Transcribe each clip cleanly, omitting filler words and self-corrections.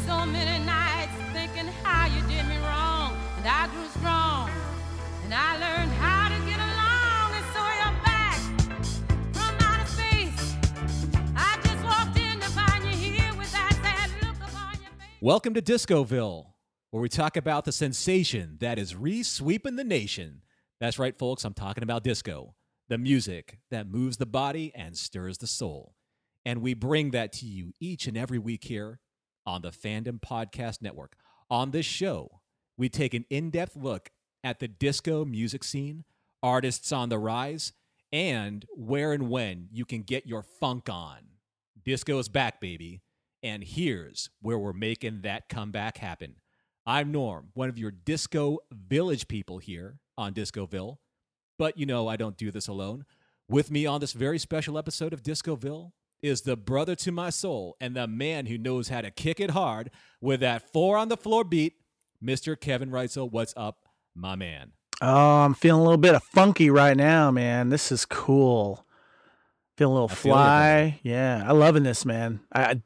so many nights thinking how you did me wrong, and I grew strong, and I learned how to get along, and so you're back from outer space. I just walked in to find you here with that sad look upon your face. Welcome to Discoville, where we talk about the sensation that is re-sweeping the nation. That's right, folks, I'm talking about disco, the music that moves the body and stirs the soul. And we bring that to you each and every week here on the Fandom Podcast Network. On this show, we take an in-depth look at the disco music scene, artists on the rise, and where and when you can get your funk on. Disco is back, baby, and here's where we're making that comeback happen. I'm Norm, one of your Disco Village people here on Discoville, but you know I don't do this alone. With me on this very special episode of Discoville is the brother to my soul and the man who knows how to kick it hard with that 4 on the floor beat, Mr. Kevin Reitzel. What's up, my man? Oh, I'm feeling a little bit of funky right now, man. This is cool. Feeling a little fly. Yeah, I'm loving this, man.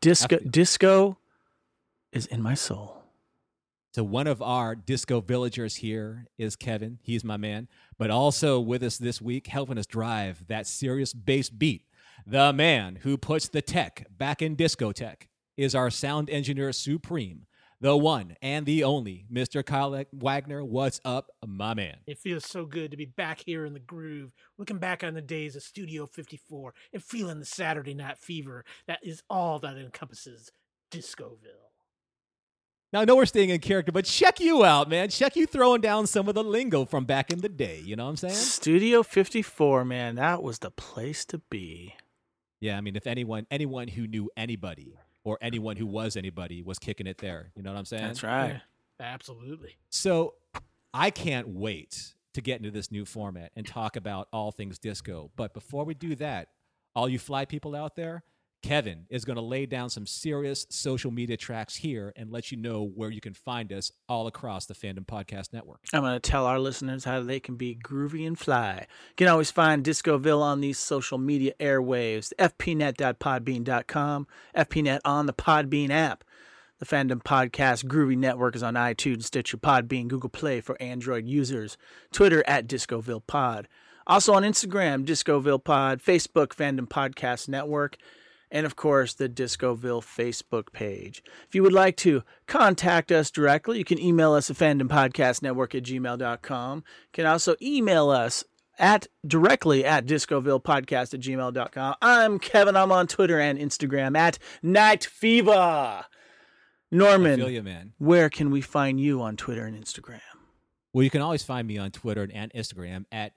Disco is in my soul. So one of our disco villagers here is Kevin. He's my man. But also with us this week, helping us drive that serious bass beat, the man who puts the tech back in discotheque, is our sound engineer supreme, the one and the only Mr. Kyle Wagner. What's up, my man? It feels so good to be back here in the groove, looking back on the days of Studio 54 and feeling the Saturday night fever that is all that encompasses Discoville. Now, I know we're staying in character, but check you out, man. Check you throwing down some of the lingo from back in the day. You know what I'm saying? Studio 54, man. That was the place to be. Yeah, I mean, if anyone who knew anybody or anyone who was anybody was kicking it there. You know what I'm saying? That's right. Yeah, absolutely. So I can't wait to get into this new format and talk about all things disco. But before we do that, all you fly people out there, Kevin is going to lay down some serious social media tracks here and let you know where you can find us all across the Fandom Podcast Network. I'm going to tell our listeners how they can be groovy and fly. You can always find Discoville on these social media airwaves, fpnet.podbean.com, fpnet on the Podbean app. The Fandom Podcast Groovy Network is on iTunes, Stitcher, Podbean, Google Play for Android users, Twitter at Discoville Pod. Also on Instagram, Discoville Pod, Facebook, Fandom Podcast Network, and, of course, the Discoville Facebook page. If you would like to contact us directly, you can email us at fandompodcastnetwork@gmail.com. You can also email us directly at discovillepodcast@gmail.com. I'm Kevin. I'm on Twitter and Instagram at Night Fever. Norman, I feel you, man. Where can we find you on Twitter and Instagram? Well, you can always find me on Twitter and Instagram at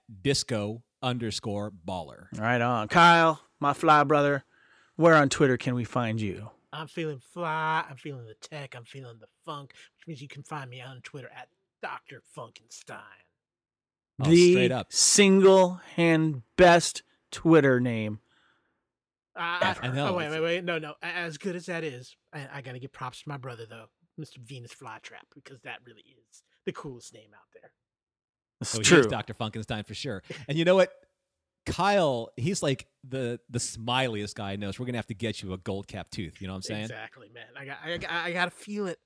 disco_baller. Right on. Kyle, my fly brother. Where on Twitter can we find you? I'm feeling fly. I'm feeling the tech. I'm feeling the funk, which means you can find me on Twitter at Dr. Funkenstein. Oh, straight The up. single-hand best Twitter name. I know. Oh, wait. No. As good as that is, I got to give props to my brother, though, Mr. Venus Flytrap, because that really is the coolest name out there. It's So true. here's Dr. Funkenstein for sure. And you know what? Kyle, he's like the smiliest guy I know. So we're gonna have to get you a gold cap tooth. You know what I'm saying? Exactly, man. I gotta feel it.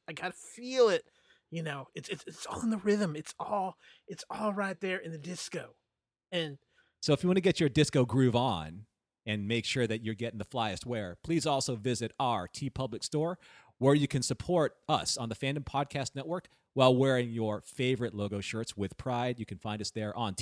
You know, it's all in the rhythm. It's all right there in the disco. And So if you want to get your disco groove on and make sure that you're getting the flyest wear, please also visit our TeePublic store, where you can support us on the Fandom Podcast Network while wearing your favorite logo shirts with pride. You can find us there on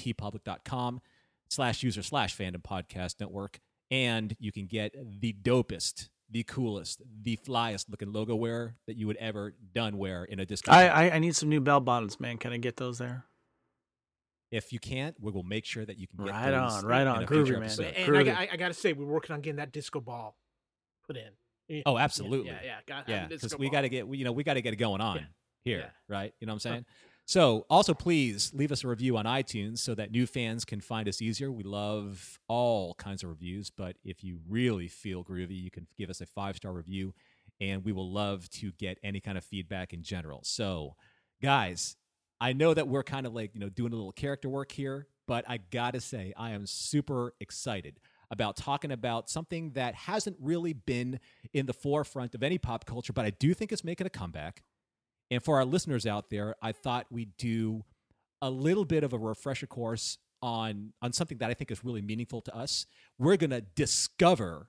teepublic.com/user/Fandom Podcast Network. And you can get the dopest, the coolest, the flyest looking logo wear that you would ever done wear in a disco. I need some new bell bottoms, man. Can I get those there? If you can't, we will make sure that you can get Right those on, right in on. a future Groovy, man. episode. and Groovy. I gotta say, we're working on getting that disco ball put in. Oh, absolutely. Yeah. Yeah, because we got got to get it going on Yeah. here, Yeah. right? You know what I'm saying? So also please leave us a review on iTunes so that new fans can find us easier. We love all kinds of reviews, but if you really feel groovy, you can give us a 5-star review, and we will love to get any kind of feedback in general. So guys, I know that we're kind of like, doing a little character work here, but I got to say, I am super excited about talking about something that hasn't really been in the forefront of any pop culture, but I do think it's making a comeback. And for our listeners out there, I thought we'd do a little bit of a refresher course on something that I think is really meaningful to us. We're going to discover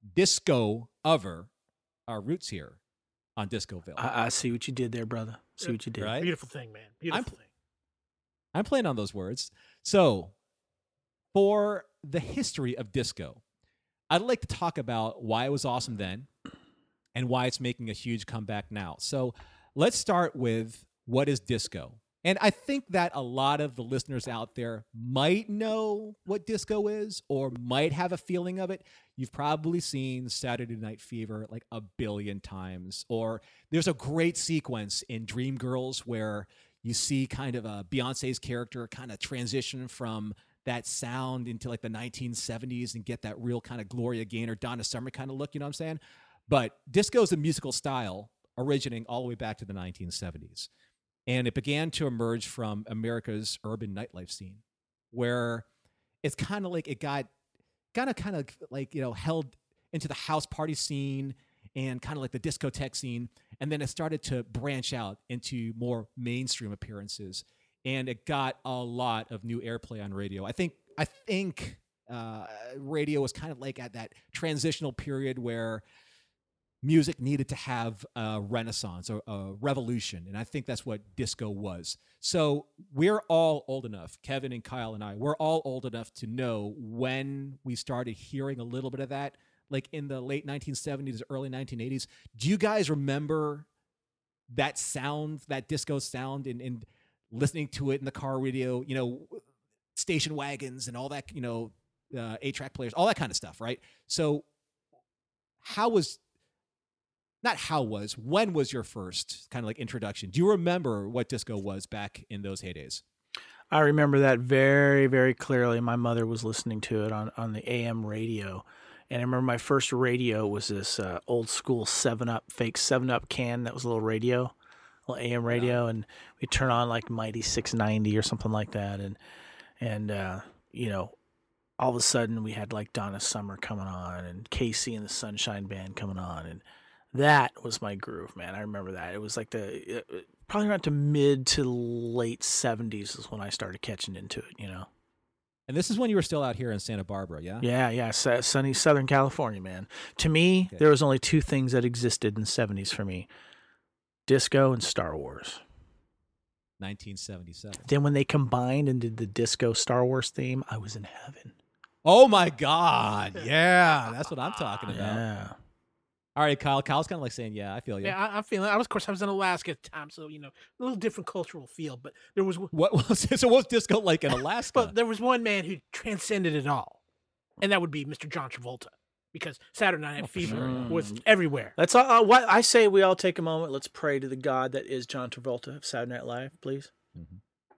our roots here on Discoville. I see what you did there, brother. See what you did. Right? Beautiful thing, man. Beautiful thing. I'm playing on those words. So, for the history of disco, I'd like to talk about why it was awesome then and why it's making a huge comeback now. So, let's start with what is disco. And I think that a lot of the listeners out there might know what disco is or might have a feeling of it. You've probably seen Saturday Night Fever like a billion times. Or there's a great sequence in Dreamgirls where you see kind of a Beyonce's character kind of transition from that sound into like the 1970s and get that real kind of Gloria Gaynor, Donna Summer kind of look, you know what I'm saying? But disco is a musical style originating all the way back to the 1970s. And it began to emerge from America's urban nightlife scene, where it's kind of like it got kind of like, you know, held into the house party scene and kind of like the discotheque scene. And then it started to branch out into more mainstream appearances. And it got a lot of new airplay on radio. I think radio was kind of like at that transitional period where music needed to have a renaissance or a revolution. And I think that's what disco was. So we're all old enough, Kevin and Kyle and I, we're all old enough to know when we started hearing a little bit of that, like in the late 1970s, early 1980s. Do you guys remember that sound, that disco sound, and listening to it in the car radio, you know, station wagons and all that, you know, 8-track players, all that kind of stuff, right? So when was your first kind of like introduction? Do you remember what disco was back in those heydays? I remember that very, very clearly. My mother was listening to it on the AM radio. And I remember my first radio was this old school 7-Up, fake 7-Up can that was a little radio, little AM radio. Yeah. And we'd turn on like Mighty 690 or something like that. And you know, all of a sudden we had like Donna Summer coming on and Casey and the Sunshine Band coming on. And that was my groove, man. I remember that. It was like probably around to mid to late 70s is when I started catching into it, you know. And this is when you were still out here in Santa Barbara, yeah? Yeah. Sunny Southern California, man. To me, There was only two things that existed in the 70s for me. Disco and Star Wars. 1977. Then when they combined and did the disco Star Wars theme, I was in heaven. Oh, my God. Yeah, that's what I'm talking about. Yeah. All right, Kyle. Kyle's kind of like saying, yeah, I feel you. Yeah, I'm feeling it. Of course, I was in Alaska at the time, so, you know, a little different cultural feel. But there was... What's disco like in Alaska? But there was one man who transcended it all, and that would be Mr. John Travolta, because Saturday Night Fever was everywhere. Let's all, what I say we all take a moment. Let's pray to the God that is John Travolta of Saturday Night Live, please. Mm-hmm.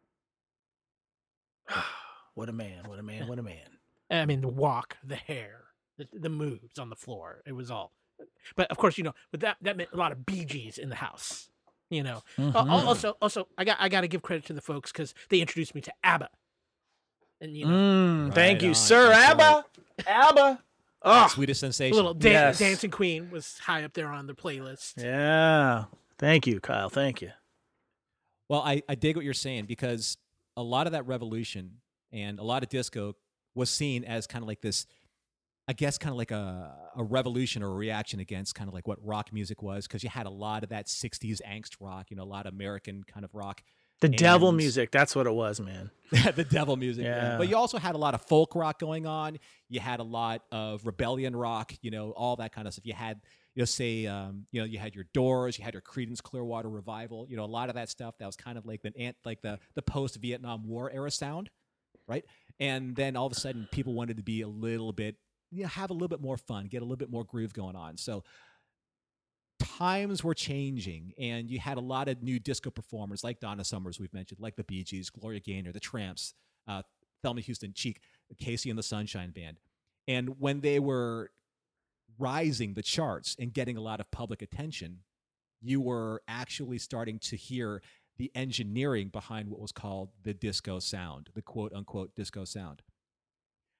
What a man, what a man, what a man. I mean, the walk, the hair, the moves on the floor, it was all... But of course, you know, but that meant a lot of Bee Gees in the house. You know, also, I got to give credit to the folks because they introduced me to ABBA. And you know, thank you, sir, ABBA, ABBA. Oh, Sweetest Sensation. A little Dancing Queen was high up there on the playlist. Yeah, thank you, Kyle. Thank you. Well, I dig what you're saying because a lot of that revolution and a lot of disco was seen as kind of like this. I guess kind of like a revolution or a reaction against kind of like what rock music was, because you had a lot of that 60s angst rock, you know, a lot of American kind of rock. The devil music, that's what it was, man. The devil music. Yeah. But you also had a lot of folk rock going on. You had a lot of rebellion rock, you know, all that kind of stuff. You had, you know, say, you know, you had your Doors, you had your Creedence Clearwater Revival, you know, a lot of that stuff that was kind of like the post-Vietnam War era sound, right? And then all of a sudden people wanted to be a little bit, you know, have a little bit more fun, get a little bit more groove going on. So times were changing, and you had a lot of new disco performers like Donna Summers, we've mentioned, like the Bee Gees, Gloria Gaynor, the Tramps, Thelma Houston, Cheek, Casey and the Sunshine Band. And when they were rising the charts and getting a lot of public attention, you were actually starting to hear the engineering behind what was called the disco sound, the quote-unquote disco sound.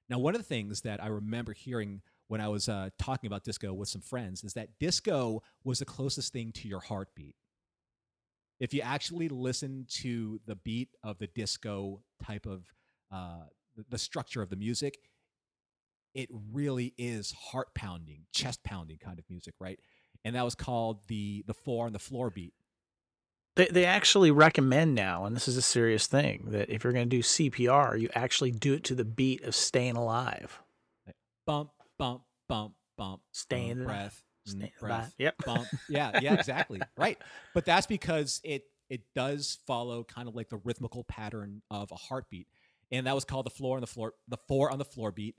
Now, one of the things that I remember hearing when I was talking about disco with some friends is that disco was the closest thing to your heartbeat. If you actually listen to the beat of the disco type of the structure of the music, it really is heart pounding, chest pounding kind of music, right? And that was called the 4 on the floor beat. They actually recommend now, and this is a serious thing, that if you're going to do CPR, you actually do it to the beat of Staying Alive. Like, bump, bump, bump, bump. Staying alive. Breath, Staying breath, alive. Yep. bump. Yeah, exactly. Right. But that's because it does follow kind of like the rhythmical pattern of a heartbeat. And that was called the 4 on the floor beat.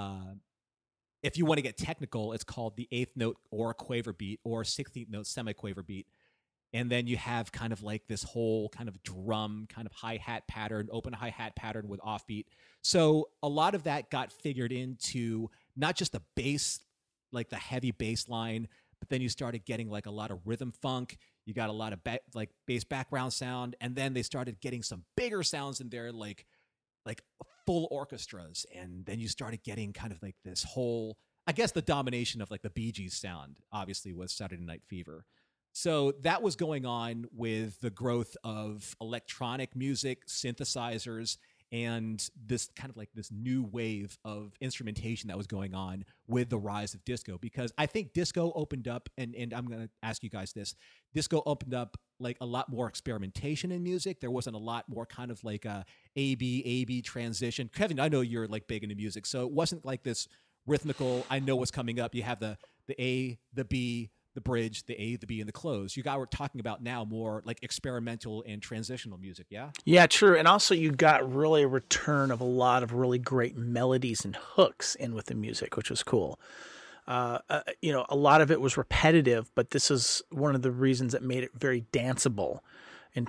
If you want to get technical, it's called the 8th note or quaver beat or 16th note semi-quaver beat. And then you have kind of like this whole kind of drum, kind of hi-hat pattern, open hi-hat pattern with offbeat. So a lot of that got figured into not just the bass, like the heavy bass line, but then you started getting like a lot of rhythm funk. You got a lot of like bass background sound. And then they started getting some bigger sounds in there, like full orchestras. And then you started getting kind of like this whole, I guess the domination of like the Bee Gees sound obviously was Saturday Night Fever. So that was going on with the growth of electronic music, synthesizers, and this kind of like this new wave of instrumentation that was going on with the rise of disco. Because I think disco opened up, and I'm going to ask you guys this, disco opened up like a lot more experimentation in music. There wasn't a lot more kind of like a A-B transition. Kevin, I know you're like big into music, so it wasn't like this rhythmical, I know what's coming up. You have the A, the B, the bridge, the A, the B, and the close. You guys were talking about now more like experimental and transitional music, yeah? Yeah, true. And also you got really a return of a lot of really great melodies and hooks in with the music, which was cool. A lot of it was repetitive, but this is one of the reasons that made it very danceable and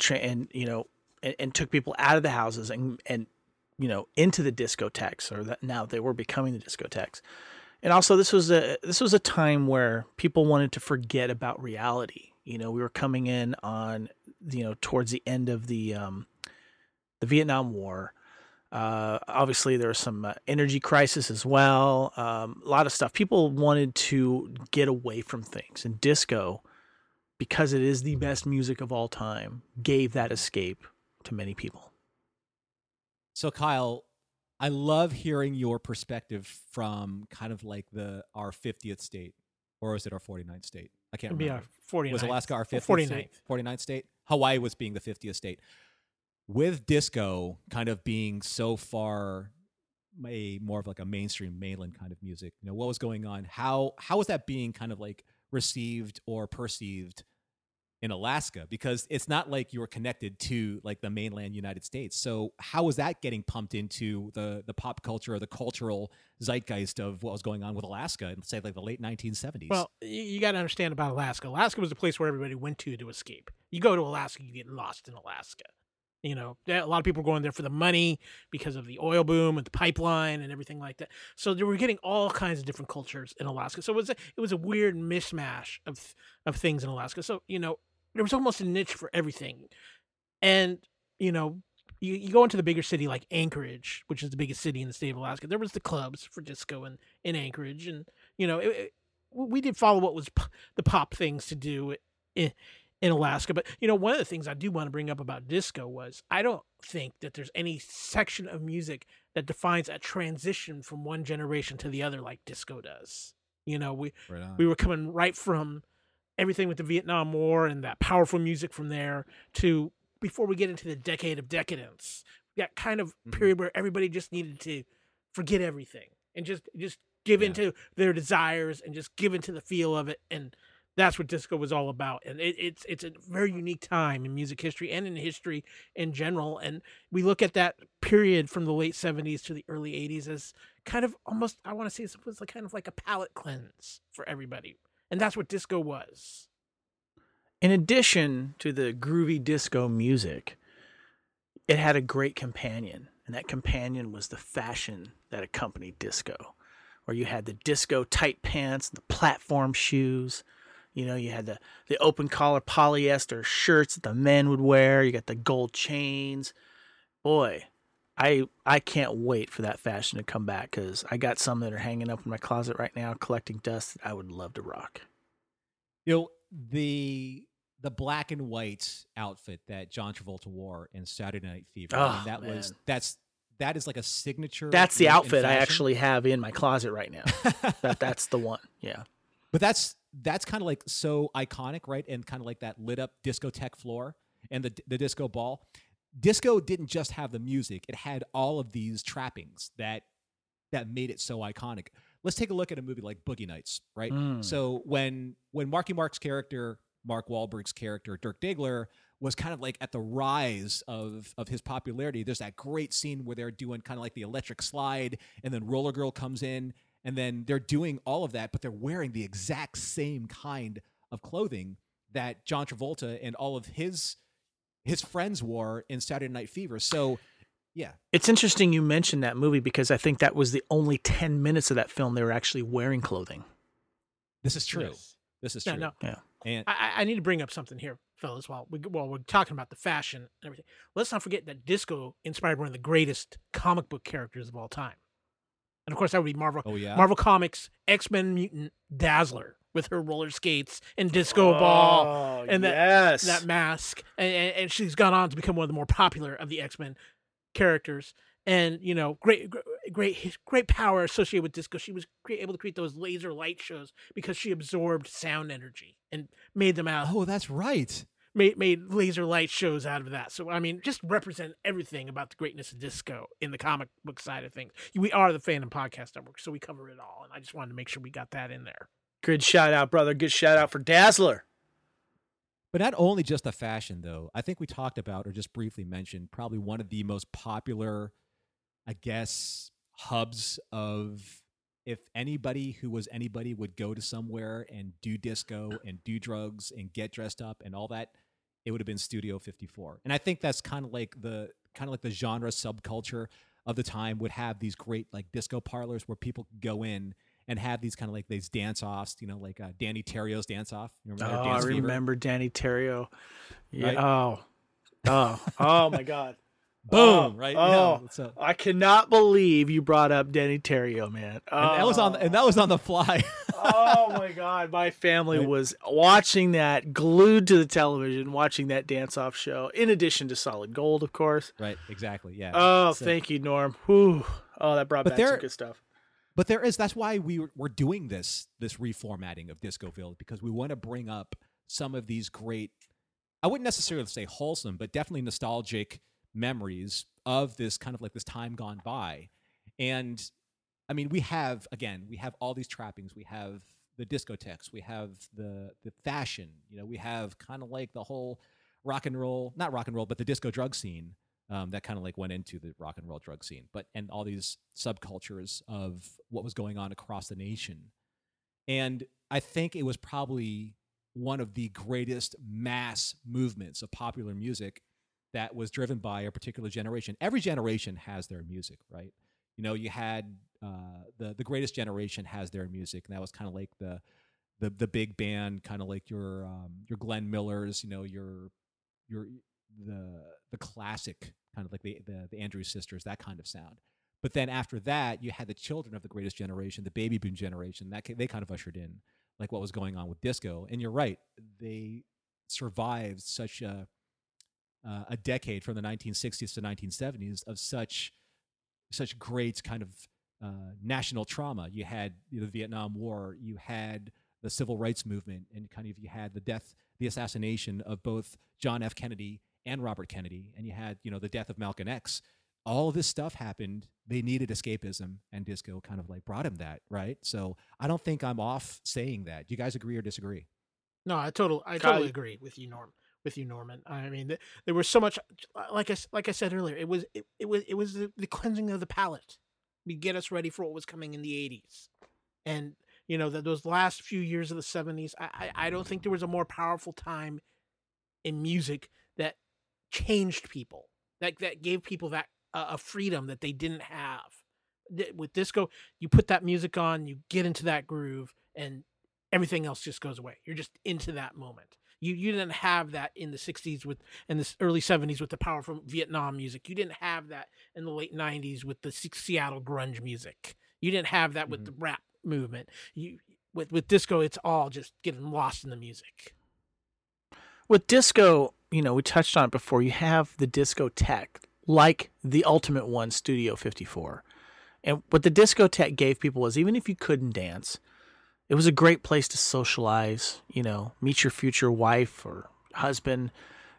took people out of the houses and into the discotheques, or that now they were becoming the discotheques. And also, this was a time where people wanted to forget about reality. We were coming in on, towards the end of the Vietnam War. Obviously, there was some energy crisis as well. A lot of stuff. People wanted to get away from things, and disco, because it is the best music of all time, gave that escape to many people. So, Kyle, I love hearing your perspective from kind of like our 50th state, or is it our 49th state? I can't remember. It'd be our 49th. Was Alaska our 50th 49th. state? 49th state? Hawaii was being the 50th state. With disco kind of being so far more of like a mainstream mainland kind of music, what was going on? How was that being kind of like received or perceived in Alaska? Because it's not like you were connected to like the mainland United States. So how was that getting pumped into the pop culture or the cultural zeitgeist of what was going on with Alaska in, say, like the late 1970s? Well, you got to understand about Alaska. Alaska was the place where everybody went to escape. You go to Alaska, you get lost in Alaska. A lot of people were going there for the money because of the oil boom and the pipeline and everything like that. So they were getting all kinds of different cultures in Alaska. So it was a weird mishmash of things in Alaska. So, there was almost a niche for everything. And, you go into the bigger city like Anchorage, which is the biggest city in the state of Alaska. There was the clubs for disco in Anchorage. And, we did follow what was the pop things to do in Alaska. But, one of the things I do want to bring up about disco was I don't think that there's any section of music that defines a transition from one generation to the other like disco does. We were coming right from everything with the Vietnam War and that powerful music from there to before we get into the decade of decadence, that kind of period where everybody just needed to forget everything and just give into their desires and just give into the feel of it. And that's what disco was all about. And it's a very unique time in music history and in history in general. And we look at that period from the late 70s to the early 80s as kind of almost, I want to say it was kind of like a palate cleanse for everybody. And that's what disco was. In addition to the groovy disco music, it had a great companion. And that companion was the fashion that accompanied disco, where you had the disco tight pants, the platform shoes. You had the open collar polyester shirts that the men would wear. You got the gold chains. Boy, I can't wait for that fashion to come back because I got some that are hanging up in my closet right now collecting dust that I would love to rock. You know, the black and white outfit that John Travolta wore in Saturday Night Fever. I mean, Oh, that man. was that is like a signature. That's the look in outfit I fashion. actually have in my closet right now. That's the one. Yeah. But that's kind of like so iconic, right? And kind of like that lit up discotheque floor and the disco ball. Disco didn't just have the music; it had all of these trappings that made it so iconic. Let's take a look at a movie like Boogie Nights, right? Mm. So when Marky Mark's character, Mark Wahlberg's character, Dirk Diggler, was kind of like at the rise of his popularity, there's that great scene where they're doing kind of like the electric slide, and then Roller Girl comes in, and then they're doing all of that, but they're wearing the exact same kind of clothing that John Travolta and all of his friends wore in Saturday Night Fever. So, yeah. It's interesting you mentioned that movie because I think that was the only 10 minutes of that film they were actually wearing clothing. This is true. Yes. This is Yeah, true. no. Yeah. And I need to bring up something here, fellas. While we're talking about the fashion and everything, let's not forget that Disco inspired one of the greatest comic book characters of all time, and of course that would be Marvel. oh yeah. Marvel Comics X-Men mutant Dazzler with her roller skates and disco ball and that mask, and she's gone on to become one of the more popular of the X-Men characters. And you know, great power associated with disco. She was able to create those laser light shows because she absorbed sound energy and made them out. Oh, that's right. Made laser light shows out of that. So I mean, just represent everything about the greatness of disco in the comic book side of things. We are the Fandom Podcast Network, so we cover it all, and I just wanted to make sure we got that in there. Good shout out, brother. Good shout out for Dazzler. But not only just the fashion, though. I think we talked about or just briefly mentioned probably one of the most popular, I guess, hubs of if anybody who was anybody would go to somewhere and do disco and do drugs and get dressed up and all that, it would have been Studio 54. And I think that's kind of like the genre subculture of the time would have these great like disco parlors where people could go in and have these kind of like these dance offs, you know, like Danny Terio's dance off. You remember that I Dance Fever? remember Danny Terrio. Yeah. Right? Oh my God. Boom! Right? Oh, Yeah, so, I cannot believe you brought up Danny Terrio, man. and that was on the fly. Oh my God. My family was watching that, glued to the television, watching that dance off show, in addition to Solid Gold, of course. Right? Exactly. Yeah. Oh, So- thank you, Norm. Whew. Oh, that brought But back there- some good stuff. But that's why we're doing this reformatting of Discoville, because we want to bring up some of these great, I wouldn't necessarily say wholesome, but definitely nostalgic memories of this kind of like this time gone by. And I mean, we have all these trappings. We have the discotheques. We have the fashion. You know, we have kind of like the whole not rock and roll, but the disco drug scene. That kind of like went into the rock and roll drug scene, and all these subcultures of what was going on across the nation. And I think it was probably one of the greatest mass movements of popular music that was driven by a particular generation. Every generation has their music, right? You know, you had the greatest generation has their music, and that was kind of like the big band, kind of like your Glenn Millers, you know, the classic kind of like the Andrews Sisters, that kind of sound. But then after that, you had the children of the greatest generation, the baby boom generation. They kind of ushered in like what was going on with disco. And you're right, they survived such a decade from the 1960s to 1970s of such great kind of national trauma. You had the Vietnam War, you had the civil rights movement, and kind of you had the assassination of both John F. Kennedy and Robert Kennedy, and you had, you know, the death of Malcolm X. All of this stuff happened. They needed escapism, and disco kind of like brought him that, right? So I don't think I'm off saying that. Do you guys agree or disagree? No, I totally agree with you, Norman. I mean, there was so much, like I said earlier, it was the cleansing of the palate. We get us ready for what was coming in the 80s, and you know those last few years of the 70s. I don't think there was a more powerful time in music that changed people, that gave people that a freedom that they didn't have. With disco, you put that music on, you get into that groove, and everything else just goes away. You're just into that moment. You didn't have that in the 60s and the early 70s with the powerful Vietnam music. You didn't have that in the late 90s with the Seattle grunge music. You didn't have that with the rap movement. With disco, it's all just getting lost in the music. With disco, we touched on it before. You have the discotheque, like the ultimate one, Studio 54. And what the discotheque gave people was, even if you couldn't dance, it was a great place to socialize, meet your future wife or husband,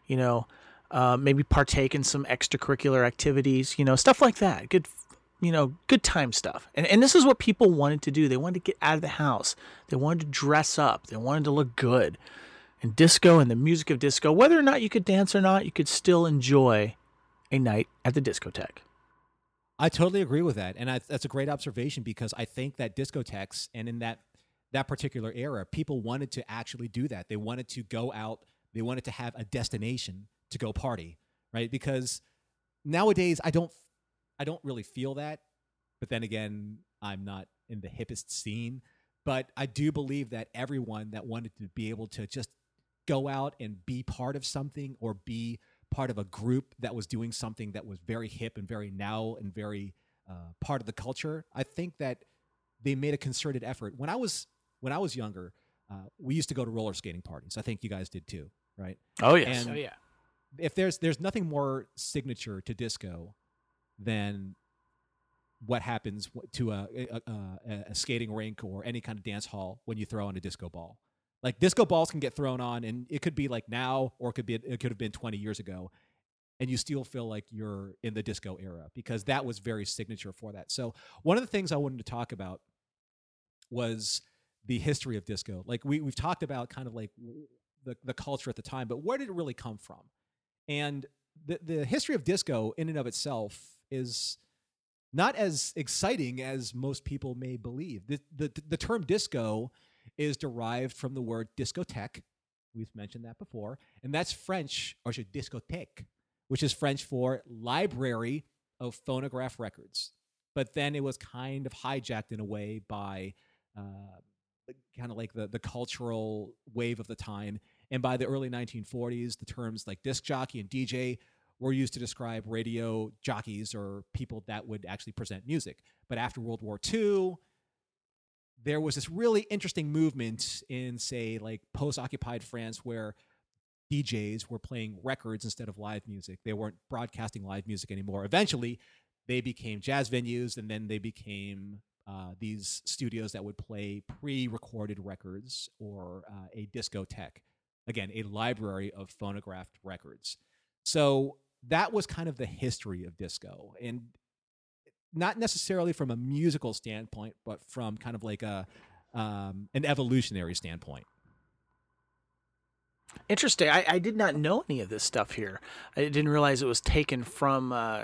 maybe partake in some extracurricular activities, stuff like that. Good, good time stuff. And this is what people wanted to do. They wanted to get out of the house. They wanted to dress up. They wanted to look good. And disco and the music of disco, whether or not you could dance or not, you could still enjoy a night at the discotheque. I totally agree with that. And that's a great observation, because I think that discotheques, and in that particular era, people wanted to actually do that. They wanted to go out. They wanted to have a destination to go party, right? Because nowadays I don't really feel that. But then again, I'm not in the hippest scene. But I do believe that everyone that wanted to be able to just go out and be part of something, or be part of a group that was doing something that was very hip and very now and very part of the culture, I think that they made a concerted effort. When I was younger, we used to go to roller skating parties. I think you guys did too, right? Oh yes. And if there's nothing more signature to disco than what happens to a skating rink or any kind of dance hall when you throw on a disco ball. Like, disco balls can get thrown on, and it could be like now, or it could have been 20 years ago, and you still feel like you're in the disco era, because that was very signature for that. So one of the things I wanted to talk about was the history of disco. Like, we've talked about kind of like the culture at the time, but where did it really come from? And the history of disco in and of itself is not as exciting as most people may believe. The term disco is derived from the word discothèque. We've mentioned that before. And that's French, or discothèque, which is French for library of phonograph records. But then it was kind of hijacked in a way by kind of like the cultural wave of the time. And by the early 1940s, the terms like disc jockey and DJ were used to describe radio jockeys, or people that would actually present music. But after World War II, there was this really interesting movement in, say, like post-occupied France, where DJs were playing records instead of live music. They weren't broadcasting live music anymore. Eventually, they became jazz venues, and then they became these studios that would play pre-recorded records, or a discotheque. Again, a library of phonographed records. So that was kind of the history of disco. And not necessarily from a musical standpoint, but from kind of like an evolutionary standpoint. Interesting. I did not know any of this stuff here. I didn't realize it was taken from, a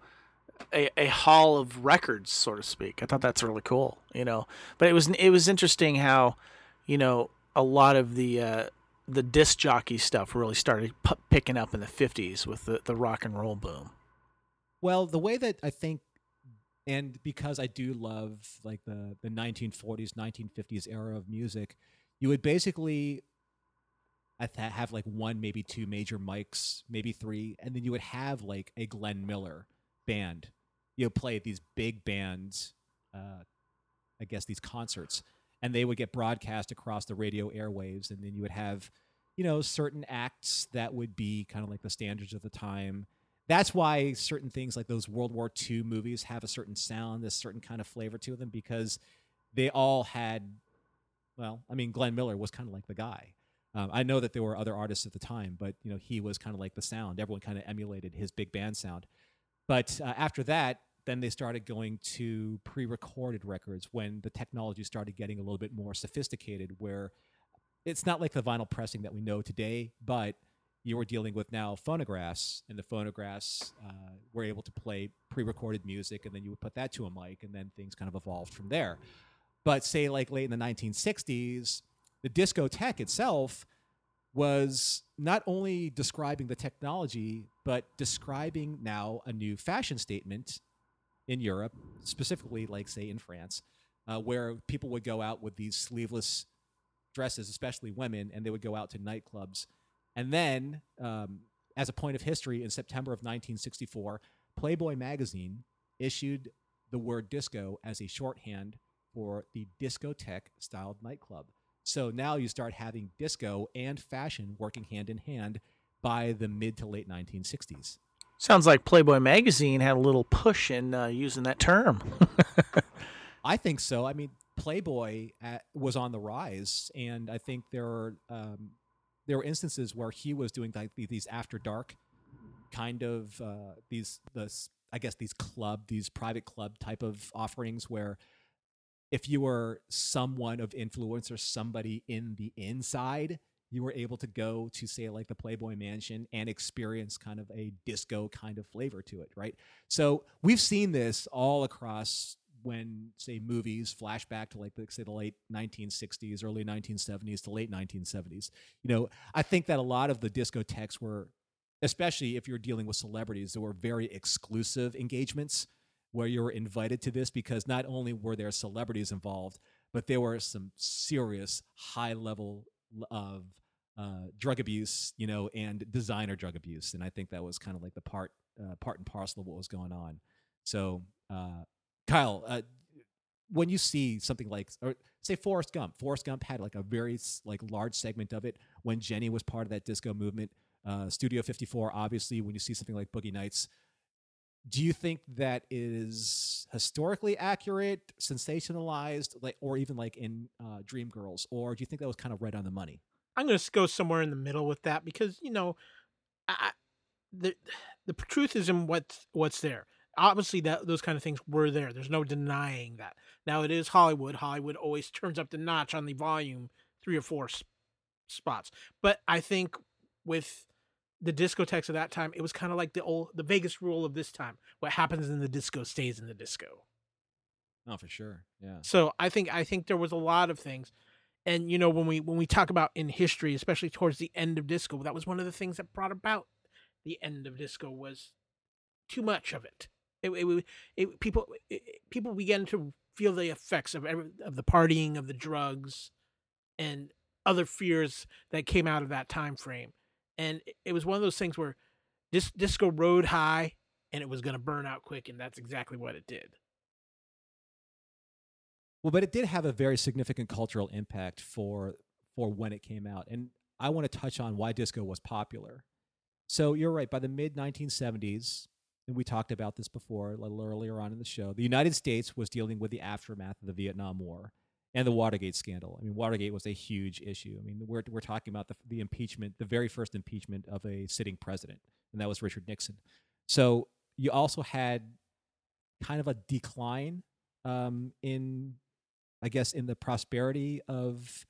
hall of records, so to speak. I thought that's really cool, But it was interesting how, a lot of the disc jockey stuff really started picking up in the 50s with the rock and roll boom. Well, the way that I think, and because I do love like the 1940s, 1950s era of music, you would basically have like one, maybe two major mics, maybe three, and then you would have like a Glenn Miller band, play these big bands, I guess these concerts, and they would get broadcast across the radio airwaves, and then you would have, certain acts that would be kind of like the standards of the time. That's why certain things like those World War II movies have a certain sound, a certain kind of flavor to them, because they all had, Glenn Miller was kind of like the guy. I know that there were other artists at the time, but he was kind of like the sound. Everyone kind of emulated his big band sound. But after that, then they started going to pre-recorded records when the technology started getting a little bit more sophisticated, where it's not like the vinyl pressing that we know today, but you were dealing with now phonographs, and the phonographs were able to play pre-recorded music, and then you would put that to a mic, and then things kind of evolved from there. But say like late in the 1960s, the discotheque itself was not only describing the technology, but describing now a new fashion statement in Europe, specifically like say in France, where people would go out with these sleeveless dresses, especially women, and they would go out to nightclubs. And then, as a point of history, in September of 1964, Playboy magazine issued the word disco as a shorthand for the discotheque-styled nightclub. So now you start having disco and fashion working hand in hand by the mid to late 1960s. Sounds like Playboy magazine had a little push in using that term. I think so. I mean, Playboy was on the rise, and I think there were instances where he was doing like these after dark kind of these private club type of offerings where if you were someone of influence or somebody in the inside, you were able to go to, say, like the Playboy Mansion and experience kind of a disco kind of flavor to it, right? So we've seen this all across when, say, movies flash back to like say the late 1960s, early 1970s to late 1970s. You know, I think that a lot of the discotheques were, especially if you're dealing with celebrities, there were very exclusive engagements where you were invited to this because not only were there celebrities involved, but there were some serious high level of drug abuse, you know, and designer drug abuse. And I think that was kind of like the part and parcel of what was going on. So, Kyle, when you see something like, or say Forrest Gump had like a very like large segment of it when Jenny was part of that disco movement. Studio 54, obviously, when you see something like Boogie Nights, do you think that is historically accurate, sensationalized, like, or even like in Dreamgirls, or do you think that was kind of right on the money? I'm going to go somewhere in the middle with that because, you know, the truth is in what's there. Obviously, those kind of things were there. There's no denying that. Now, it is Hollywood. Hollywood always turns up the notch on the volume 3 or 4 spots. But I think with the discotheques of that time, it was kind of like the Vegas rule of this time. What happens in the disco stays in the disco. Oh, for sure. Yeah. So I think there was a lot of things. And, you know, when we talk about in history, especially towards the end of disco, that was one of the things that brought about the end of disco was too much of it. People began to feel the effects of the partying, of the drugs, and other fears that came out of that time frame. And it was one of those things where disco rode high, and it was going to burn out quick, and that's exactly what it did. Well, but it did have a very significant cultural impact for when it came out. And I want to touch on why disco was popular. So you're right, by the mid-1970s, and we talked about this before a little earlier on in the show, the United States was dealing with the aftermath of the Vietnam War and the Watergate scandal. I mean, Watergate was a huge issue. I mean, we're talking about the impeachment, the very first impeachment of a sitting president, and that was Richard Nixon. So you also had kind of a decline in the prosperity of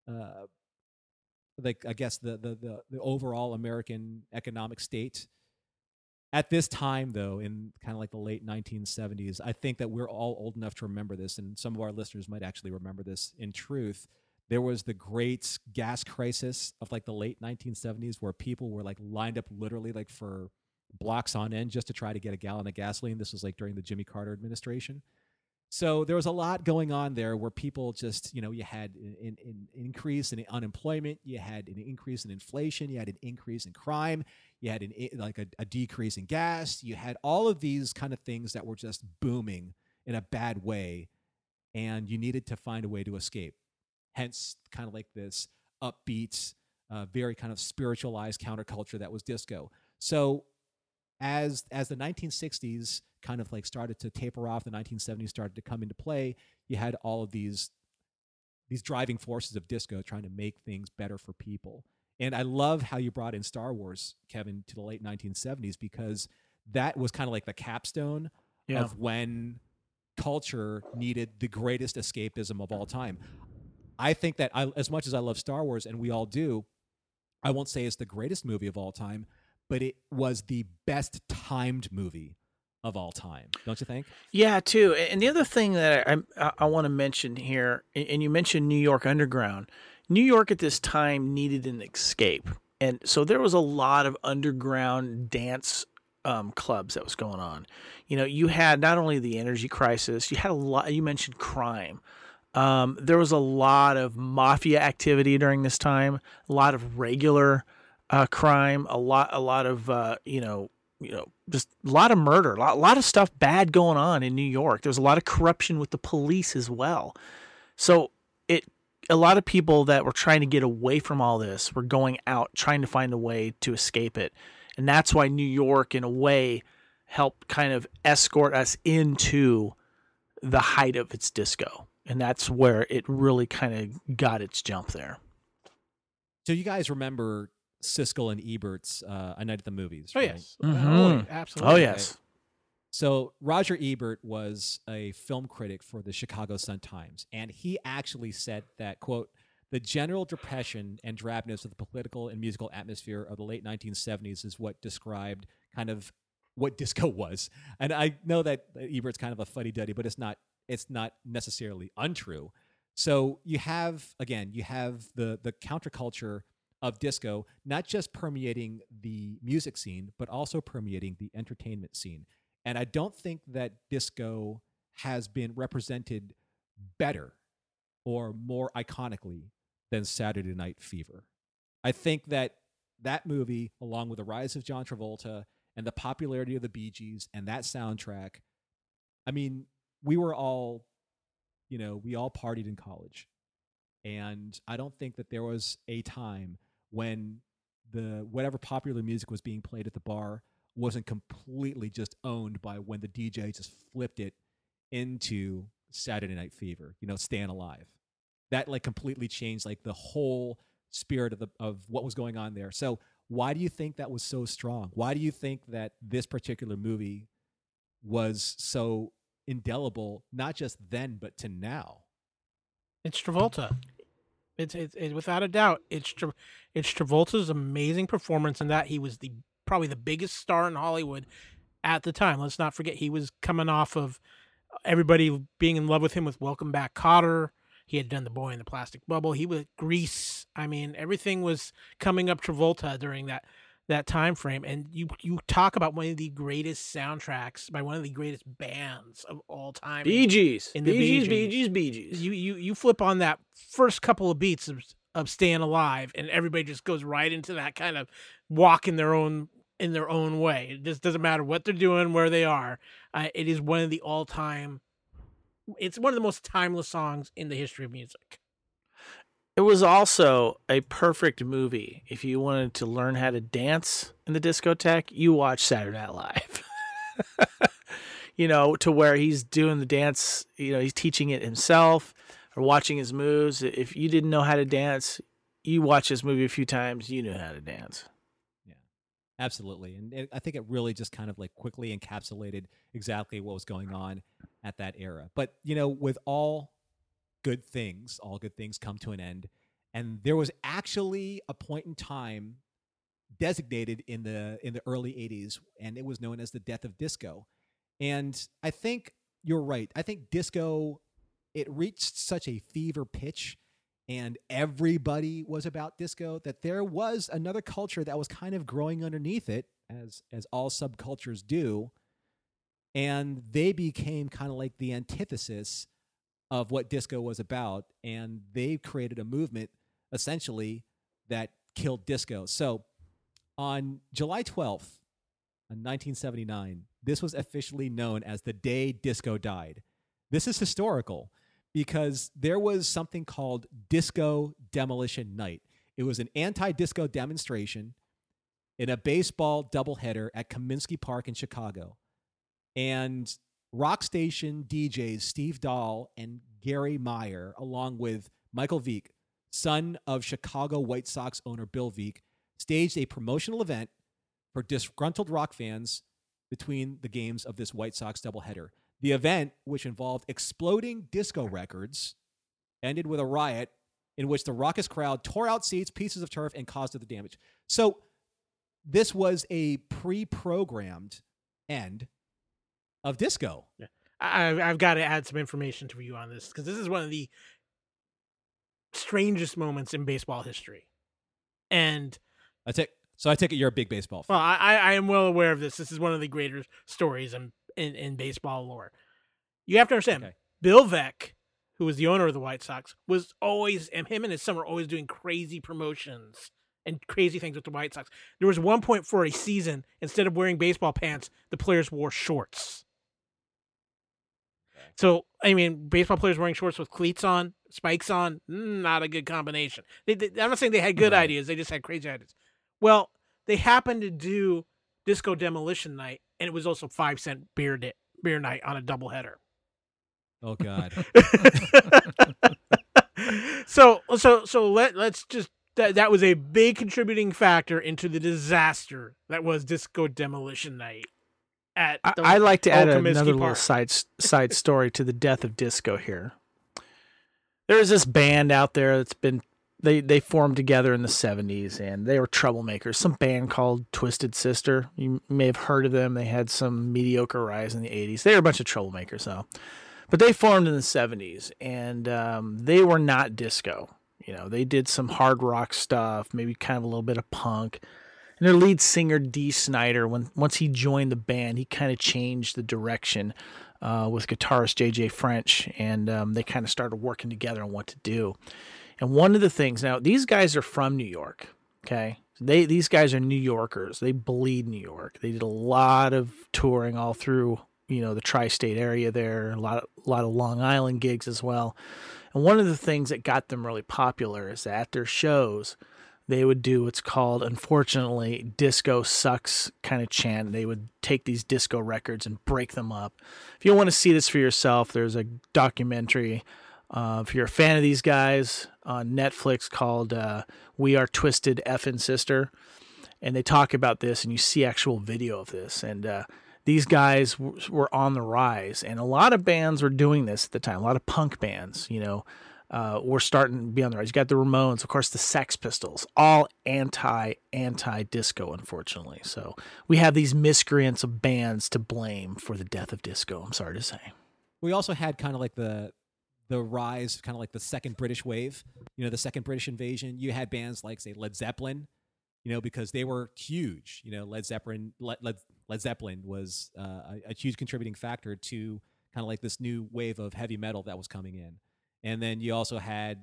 the overall American economic state. At this time, though, in kind of like the late 1970s, I think that we're all old enough to remember this, and some of our listeners might actually remember this in truth. There was the great gas crisis of like the late 1970s where people were like lined up literally like for blocks on end just to try to get a gallon of gasoline. This was like during the Jimmy Carter administration. So there was a lot going on there where people just, you know, you had an increase in unemployment, you had an increase in inflation, you had an increase in crime, you had a decrease in gas, you had all of these kind of things that were just booming in a bad way, and you needed to find a way to escape. Hence, kind of like this upbeat, very kind of spiritualized counterculture that was disco. So as the 1960s kind of like started to taper off, the 1970s started to come into play, you had all of these driving forces of disco trying to make things better for people. And I love how you brought in Star Wars, Kevin, to the late 1970s, because that was kind of like the capstone of when culture needed the greatest escapism of all time. I think that as much as I love Star Wars, and we all do, I won't say it's the greatest movie of all time, but it was the best timed movie of all time. Don't you think? Yeah, too. And the other thing that I want to mention here, and you mentioned New York Underground. New York at this time needed an escape. And so there was a lot of underground dance clubs that was going on. You know, you had not only the energy crisis, you had a lot, you mentioned crime. There was a lot of mafia activity during this time, a lot of regular crime, a lot of just a lot of murder, a lot of stuff bad going on in New York. There was a lot of corruption with the police as well. So a lot of people that were trying to get away from all this were going out trying to find a way to escape it. And that's why New York, in a way, helped kind of escort us into the height of its disco. And that's where it really kind of got its jump there. So you guys remember Siskel and Ebert's A Night at the Movies, Oh, right? yes. Mhm. Oh, absolutely. Oh, yes. So Roger Ebert was a film critic for the Chicago Sun-Times, and he actually said that, quote, the general depression and drabness of the political and musical atmosphere of the late 1970s is what described kind of what disco was. And I know that Ebert's kind of a fuddy-duddy, but it's not necessarily untrue. So you have the counterculture of disco, not just permeating the music scene, but also permeating the entertainment scene. And I don't think that disco has been represented better or more iconically than Saturday Night Fever. I think that movie, along with the rise of John Travolta and the popularity of the Bee Gees and that soundtrack, I mean, we all partied in college. And I don't think that there was a time when whatever popular music was being played at the bar wasn't completely just owned by when the DJ just flipped it into Saturday Night Fever, Staying Alive. That like completely changed like the whole spirit of what was going on there. So why do you think that was so strong? Why do you think that this particular movie was so indelible, not just then, but to now? It's Travolta. It's without a doubt. It's Travolta's amazing performance in that he was probably the biggest star in Hollywood at the time. Let's not forget he was coming off of everybody being in love with him with Welcome Back, Kotter. He had done The Boy in the Plastic Bubble. He was Grease. I mean, everything was coming up Travolta during that time frame. And you talk about one of the greatest soundtracks by one of the greatest bands of all time. Bee Gees. In the Bee Gees. You flip on that first couple of beats of Staying Alive, and everybody just goes right into that kind of walk in their own way. It just doesn't matter what they're doing, where they are. It is one of the all-time. It's one of the most timeless songs in the history of music. It was also a perfect movie. If you wanted to learn how to dance in the discotheque, you watch Saturday Night Live. To where he's doing the dance, he's teaching it himself or watching his moves. If you didn't know how to dance, you watch this movie a few times, you know how to dance. Yeah, absolutely. And I think it really just kind of like quickly encapsulated exactly what was going on at that era. But, with all good things come to an end. And there was actually a point in time designated in the early 80s, and it was known as the death of disco. And I think you're right. I think disco, it reached such a fever pitch and everybody was about disco that there was another culture that was kind of growing underneath it, as all subcultures do. And they became kind of like the antithesis of what disco was about. And they created a movement, essentially, that killed disco. So on July 12th, in 1979, this was officially known as the day disco died. This is historical because there was something called Disco Demolition Night. It was an anti-disco demonstration in a baseball doubleheader at Kaminsky Park in Chicago. And rock station DJs Steve Dahl and Gary Meyer, along with Michael Vick, son of Chicago White Sox owner Bill Vick, staged a promotional event for disgruntled rock fans between the games of this White Sox doubleheader. The event, which involved exploding disco records, ended with a riot in which the raucous crowd tore out seats, pieces of turf, and caused other damage. So this was a pre-programmed end of disco. Yeah. I've got to add some information to you on this because this is one of the strangest moments in baseball history. And I take it you're a big baseball fan. Well, I am well aware of this. This is one of the greater stories in baseball lore. You have to understand, okay. Bill Veeck who was the owner of the White Sox, was always, and him and his son were always doing crazy promotions and crazy things with the White Sox. There was one point for a season, instead of wearing baseball pants, the players wore shorts. So, I mean, baseball players wearing shorts with cleats on, spikes on, not a good combination. I'm not saying they had good ideas. They just had crazy ideas. Well, they happened to do Disco Demolition Night, and it was also 5-cent beer night on a doubleheader. Oh God. So let's just that was a big contributing factor into the disaster that was Disco Demolition Night. I'd like to add Old another Comiskey little Park. side story to the death of disco here. There is this band out there that's been they formed together in the 70s, and they were troublemakers. Some band called Twisted Sister. You may have heard of them. They had some mediocre rise in the 80s. They were a bunch of troublemakers, though. But they formed in the 70s, and they were not disco. You know, they did some hard rock stuff, maybe kind of a little bit of punk. And their lead singer, Dee Snider, once he joined the band, he kind of changed the direction with guitarist J.J. French, and they kind of started working together on what to do. And one of the things, now, these guys are from New York, okay? These guys are New Yorkers. They bleed New York. They did a lot of touring all through, you know, the tri-state area there, a lot of Long Island gigs as well. And one of the things that got them really popular is that at their shows, they would do what's called, unfortunately, disco sucks kind of chant. They would take these disco records and break them up. If you want to see this for yourself, there's a documentary, if you're a fan of these guys, on Netflix called We Are Twisted Effin' Sister. And they talk about this, and you see actual video of this. And these guys were on the rise. And a lot of bands were doing this at the time. A lot of punk bands, you know, were starting to be on the rise. You got the Ramones, of course, the Sex Pistols, all anti-disco, unfortunately. So we have these miscreants of bands to blame for the death of disco, I'm sorry to say. We also had kind of like the rise, kind of like the second British wave, you know, the second British invasion. You had bands like, say, Led Zeppelin, you know, because they were huge. You know, Led Zeppelin was a huge contributing factor to kind of like this new wave of heavy metal that was coming in. And then you also had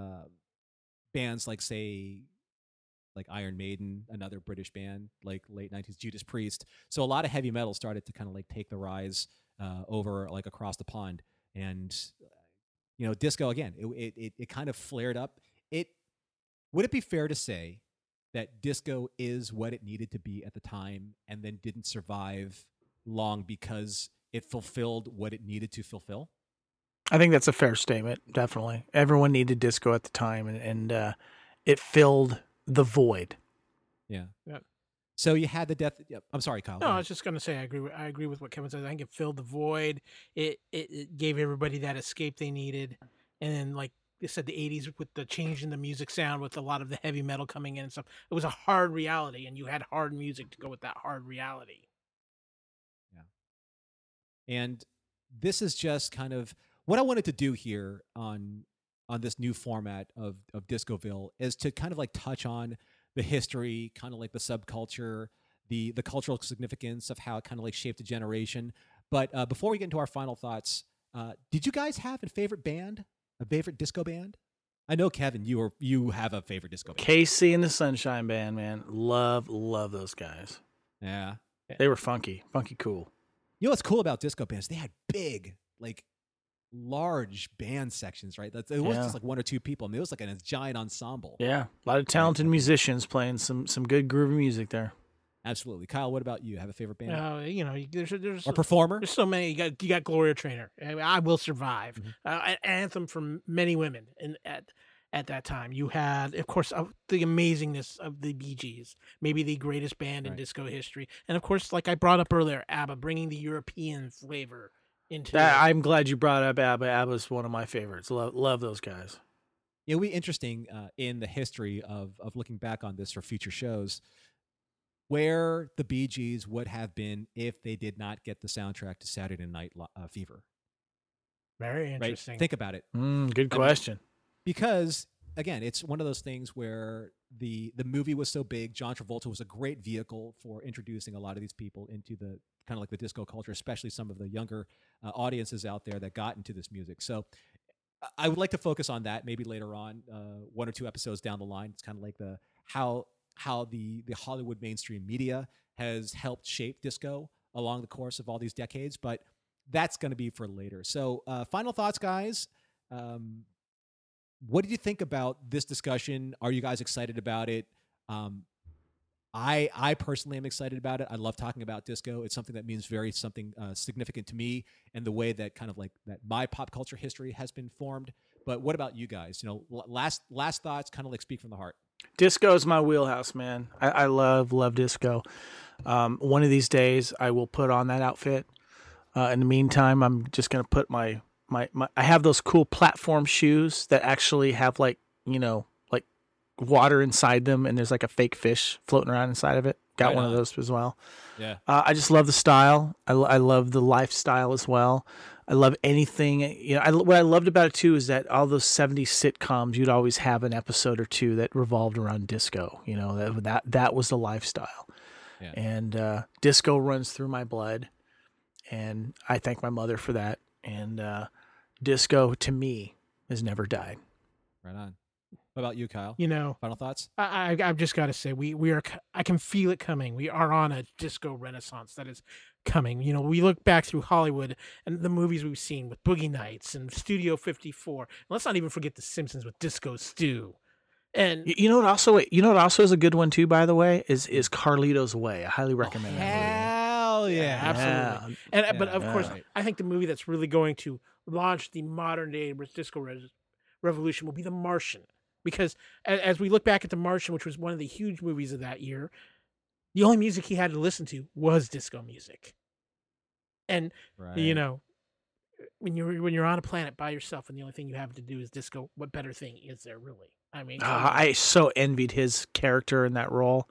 bands like, say, like Iron Maiden, another British band, like late 90s, Judas Priest. So a lot of heavy metal started to kind of like take the rise over like across the pond. And you know, disco, again, it kind of flared up. Would it be fair to say that disco is what it needed to be at the time and then didn't survive long because it fulfilled what it needed to fulfill? I think that's a fair statement, definitely. Everyone needed disco at the time, and it filled the void. Yeah. Yeah. So you had the death. I'm sorry, Kyle. No, I was just going to say I agree with what Kevin says. I think it filled the void. It gave everybody that escape they needed. And then, like you said, the 80s with the change in the music sound, with a lot of the heavy metal coming in and stuff, it was a hard reality, and you had hard music to go with that hard reality. Yeah. And this is just kind of what I wanted to do here on this new format of Discoville, is to kind of like touch on the history, kind of like the subculture, the cultural significance of how it kind of like shaped a generation. But before we get into our final thoughts, did you guys have a favorite band, a favorite disco band? I know, Kevin, you have a favorite disco band. KC and the Sunshine Band, man. Love those guys. Yeah. They were funky cool. You know what's cool about disco bands? They had big, like, large band sections, right? It wasn't just like one or two people. I mean, it was like a giant ensemble. Yeah, a lot of talented musicians playing some good groovy music there. Absolutely. Kyle, what about you? Have a favorite band? You know, there's or performer? There's so many. You got Gloria Trainer. I Will Survive. An anthem for many women. And at that time, you had, of course, the amazingness of the Bee Gees, maybe the greatest band in disco history, and of course, like I brought up earlier, ABBA, bringing the European flavor into. I'm glad you brought up ABBA. ABBA's one of my favorites. Love those guys. It'll be interesting in the history of looking back on this for future shows, where the Bee Gees would have been if they did not get the soundtrack to Saturday Night Fever. Very interesting. Right? Think about it. Good question. Because, again, it's one of those things where the movie was so big. John Travolta was a great vehicle for introducing a lot of these people into the kind of like the disco culture, especially some of the younger audiences out there that got into this music. So I would like to focus on that maybe later on, 1 or 2 episodes down the line. It's kind of like how the Hollywood mainstream media has helped shape disco along the course of all these decades, but that's going to be for later. So final thoughts, guys. What did you think about this discussion? Are you guys excited about it? I personally am excited about it. I love talking about disco. It's something that means something significant to me, and the way that kind of like that my pop culture history has been formed. But what about you guys? You know, last thoughts, kind of like speak from the heart. Disco is my wheelhouse, man. I love disco. One of these days, I will put on that outfit. In the meantime, I'm just gonna put my I have those cool platform shoes that actually have like water inside them, and there's like a fake fish floating around inside of it. Got Right one on. of those as well. Yeah. I just love the style. I love the lifestyle as well. I love anything. What I loved about it too is that all those 70s sitcoms, you'd always have an episode or two that revolved around disco. You know, that was the lifestyle. Yeah. And disco runs through my blood, and I thank my mother for that. And disco to me has never died. Right on. What about you, Kyle? You know, Final thoughts? I've just got to say, we are. I can feel it coming. We are on a disco renaissance that is coming. You know, we look back through Hollywood and the movies we've seen with Boogie Nights and Studio 54. And let's not even forget The Simpsons with Disco Stew. And You know what also is a good one too, by the way, is Carlito's Way. I highly recommend that movie. Hell yeah. absolutely. Yeah. And but of course, Right. I think the movie that's really going to launch the modern day disco revolution will be The Martian. Because as we look back at The Martian, which was one of the huge movies of that year, the only music he had to listen to was disco music. And Right. you know, when you're on a planet by yourself and the only thing you have to do is disco, what better thing is there really? I mean, I so envied his character in that role.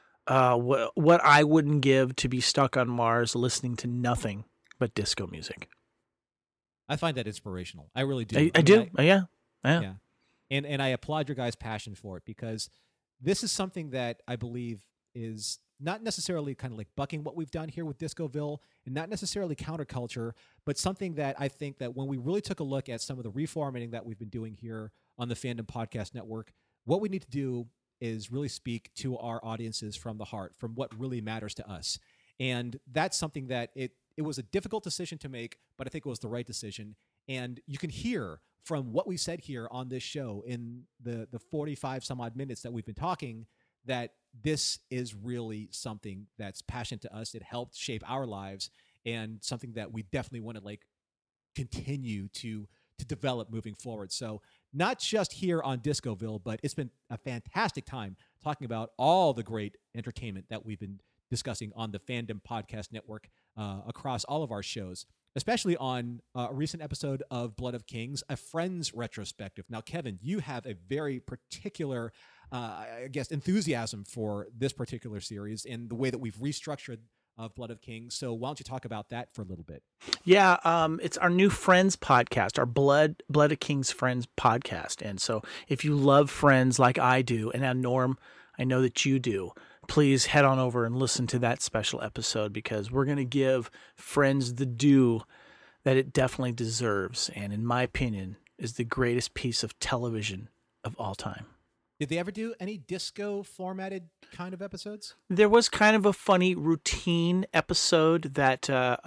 What I wouldn't give to be stuck on Mars listening to nothing but disco music. I find that inspirational. I really do. I mean, do. Yeah. Yeah. And I applaud your guys' passion for it, because this is something that I believe is not necessarily kind of like bucking what we've done here with Discoville, and not necessarily counterculture, but something that I think that when we really took a look at some of the reformatting that we've been doing here on the Fandom Podcast Network, what we need to do is really speak to our audiences from the heart, from what really matters to us. And that's something that it was a difficult decision to make, but I think it was the right decision. And you can hear from what we said here on this show in the 45 some odd minutes that we've been talking, that this is really something that's passionate to us. It helped shape our lives, and something that we definitely want to like continue to develop moving forward. So not just here on Discoville, but it's been a fantastic time talking about all the great entertainment that we've been discussing on the Fandom Podcast Network across all of our shows, especially on a recent episode of Blood of Kings, a Friends retrospective. Now, Kevin, you have a very particular, I guess, enthusiasm for this particular series and the way that we've restructured of Blood of Kings. So why don't you talk about that for a little bit? Yeah, it's our new Friends podcast, our Blood of Kings Friends podcast. And so if you love Friends like I do, and now Norm, I know that you do, please head on over and listen to that special episode, because we're going to give Friends the due that it definitely deserves, and in my opinion is the greatest piece of television of all time. Did they ever do any disco formatted kind of episodes? There was kind of a funny routine episode that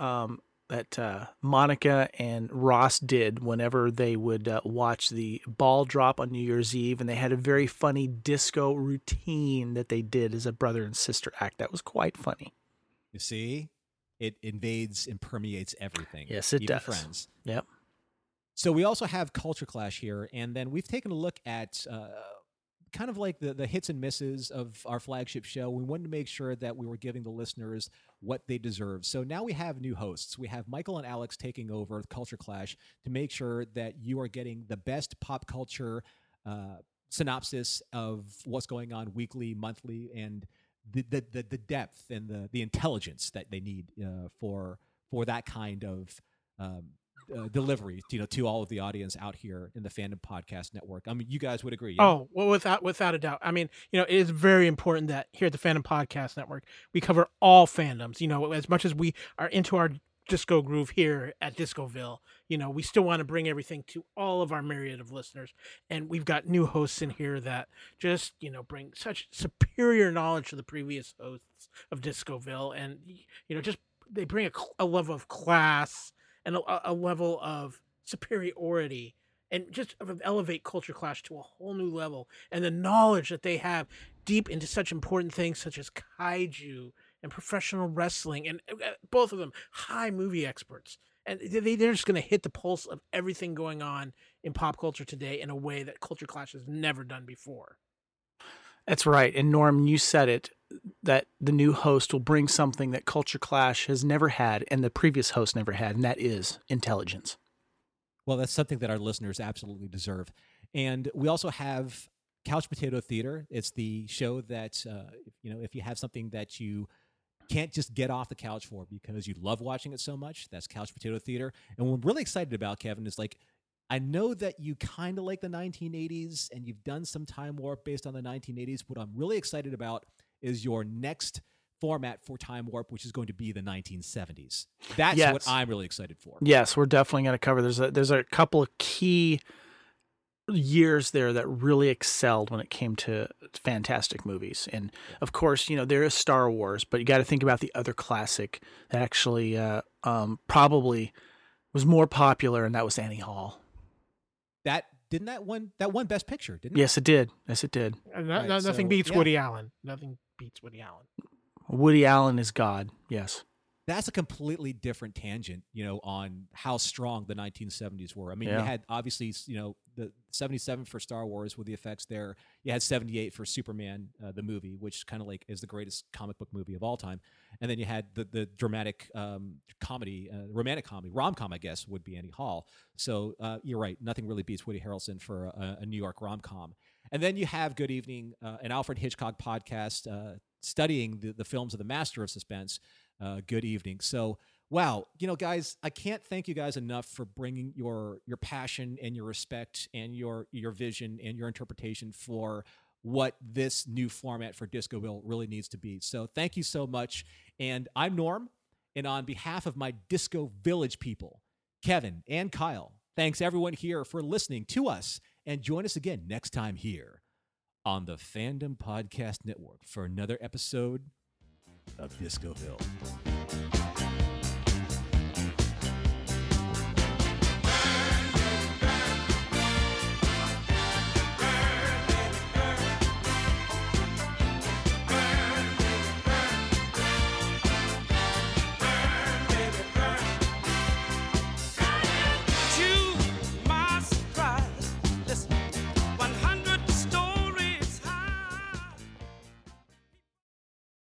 Monica and Ross did whenever they would watch the ball drop on New Year's Eve, and they had a very funny disco routine that they did as a brother and sister act. That was quite funny. You see, it invades and permeates everything. Yes, it even does. Friends. Yep. So we also have Culture Clash here, and then we've taken a look at kind of like the hits and misses of our flagship show. We wanted to make sure that we were giving the listeners what they deserve. So now we have new hosts. We have Michael and Alex taking over Culture Clash to make sure that you are getting the best pop culture synopsis of what's going on weekly, monthly, and the depth and the intelligence that they need for that kind of delivery, to all of the audience out here in the Fandom Podcast Network. I mean, you guys would agree. Yeah? Oh, well, without a doubt. I mean, it is very important that here at the Fandom Podcast Network, we cover all fandoms. As much as we are into our disco groove here at Discoville. You know, we still want to bring everything to all of our myriad of listeners, and we've got new hosts in here that just, you know, bring such superior knowledge to the previous hosts of Discoville, and you know, just they bring a level of class and a level of superiority, and just elevate Culture Clash to a whole new level, and the knowledge that they have deep into such important things such as kaiju and professional wrestling, and both of them high movie experts. And they're just going to hit the pulse of everything going on in pop culture today in a way that Culture Clash has never done before. That's right. And Norm, you said it, that the new host will bring something that Culture Clash has never had and the previous host never had, and that is intelligence. Well, that's something that our listeners absolutely deserve. And we also have Couch Potato Theater. It's the show that, you know, if you have something that you can't just get off the couch for because you love watching it so much, that's Couch Potato Theater. And what I'm really excited about, Kevin, is like, I know that you kind of like the 1980s and you've done some time warp based on the 1980s. What I'm really excited about is your next format for time warp, which is going to be the 1970s. That's what I'm really excited for. Yes, we're definitely going to cover. There's a couple of key years there that really excelled when it came to fantastic movies. And of course, you know, there is Star Wars, but you got to think about the other classic that actually probably was more popular, and that was Annie Hall. That won Best Picture, didn't it? Yes, it did. Yes, it did. Nothing beats Woody Allen. Nothing beats Woody Allen. Woody Allen is God. Yes. That's a completely different tangent, you know, on how strong the 1970s were. I mean, you had obviously, you know, the 77 for Star Wars with the effects there. You had 78 for Superman, the movie, which kind of like is the greatest comic book movie of all time. And then you had the dramatic comedy, romantic comedy, rom-com, I guess, would be Annie Hall. So you're right. Nothing really beats Woody Harrelson for a New York rom-com. And then you have Good Evening, an Alfred Hitchcock podcast studying the films of the master of suspense, Good Evening. So, wow, you know, guys, I can't thank you guys enough for bringing your passion and your respect and your vision and your interpretation for what this new format for Discoville really needs to be. So thank you so much. And I'm Norm, and on behalf of my Disco Village people, Kevin and Kyle, thanks everyone here for listening to us, and join us again next time here on the Fandom Podcast Network for another episode of Discoville.